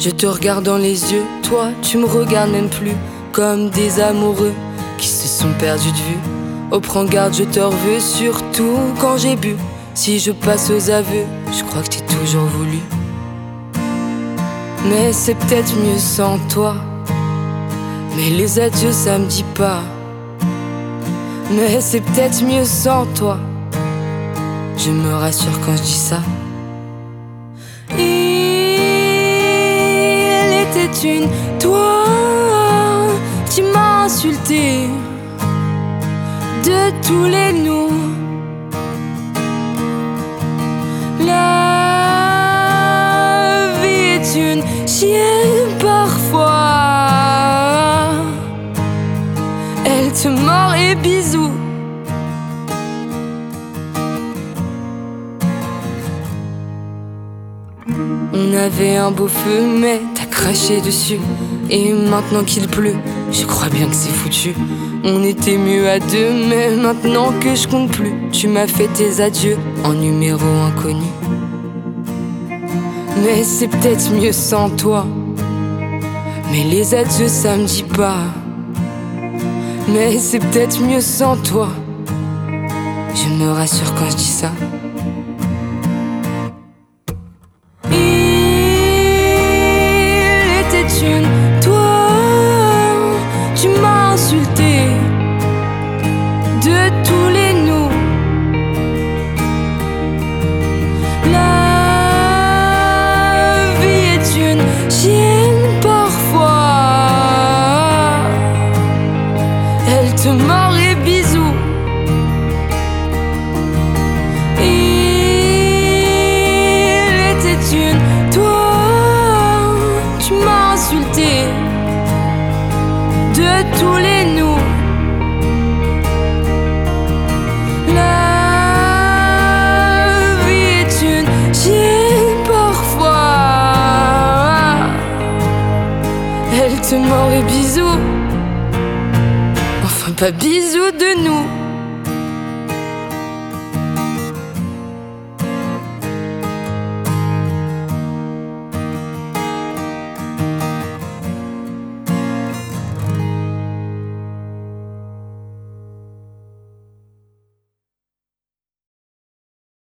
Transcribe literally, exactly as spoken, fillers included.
Je te regarde dans les yeux, toi tu me regardes même plus, comme des amoureux qui se sont perdus de vue. Oh prends garde, je te reveux, surtout quand j'ai bu. Si je passe aux aveux, je crois que t'es toujours voulu. Mais c'est peut-être mieux sans toi. Mais les adieux ça me dit pas. Mais c'est peut-être mieux sans toi. Je me rassure quand je dis ça. Il était une toi qui m'a insulté de tous les nous. La vie est une chienne parfois. Elle te mord et bisous. On avait un beau feu mais t'as craché dessus. Et maintenant qu'il pleut, je crois bien que c'est foutu. On était mieux à deux mais maintenant que je compte plus, tu m'as fait tes adieux en numéro inconnu. Mais c'est peut-être mieux sans toi. Mais les adieux ça me dit pas. Mais c'est peut-être mieux sans toi. Je me rassure quand je dis ça. Une toi, tu m'as insulté de tous les nous. La vie est une chienne parfois. Elle te mord et bisous. Il était une toi, tu m'as insulté de tous les nous. La vie est une chienne parfois. Elle te mord et bisous. Enfin pas bisous de nous.